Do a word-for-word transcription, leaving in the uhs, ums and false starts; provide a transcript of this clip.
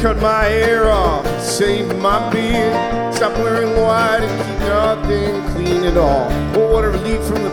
cut my hair off, save my beard, stop wearing white and keep nothing clean at all. Oh, what a relief from the